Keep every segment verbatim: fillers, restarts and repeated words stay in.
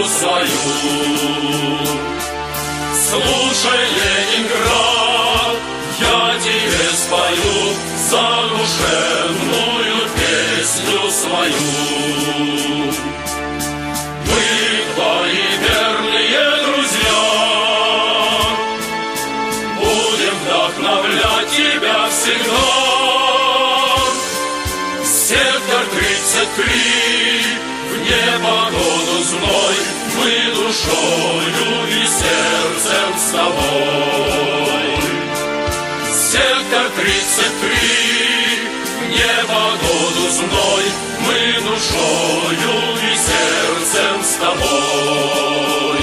свою. Слушай, Ленинград, я тебе спою задушевную песню свою. Мы твои верные друзья, будем вдохновлять тебя всегда. Сектор тридцать три, в непогоду зной, мы душою и сердцем с тобой. Сектор тридцать три, в непогоду зной, мы душою и сердцем с тобой.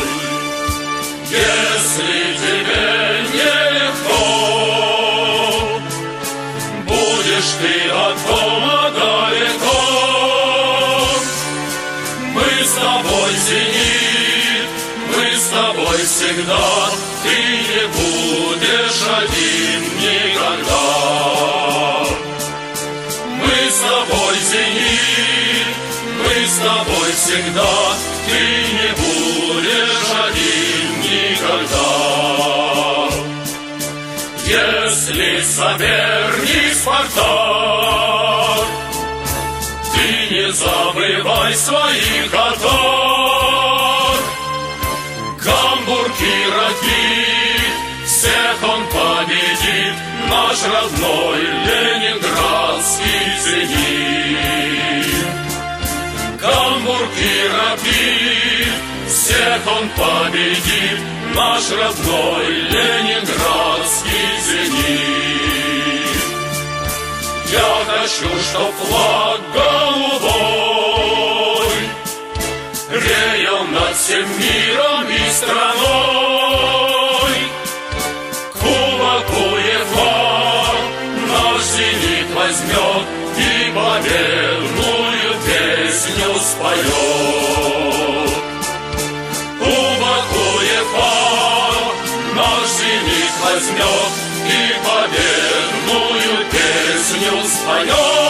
Если тебе нелегко, будешь ты от дома далеко, мы с тобой, зенит, мы с тобой всегда, ты не будешь один никогда. Мы с тобой, зенит, мы с тобой всегда, ты не будешь один никогда. Если соперник Спартак, ты не забывай своих атак. Гамбург и Ракит, всех он победит, наш родной ленинградский зенит. Гамбург и Ракит, всех он победит, наш родной ленинградский зенит. Я хочу, чтоб флаг голубой реял над всем миром и страной. Кубок УЕФА наш зенит возьмет и победную песню споет. Кубок УЕФА наш зенит возьмет и победную песню споет.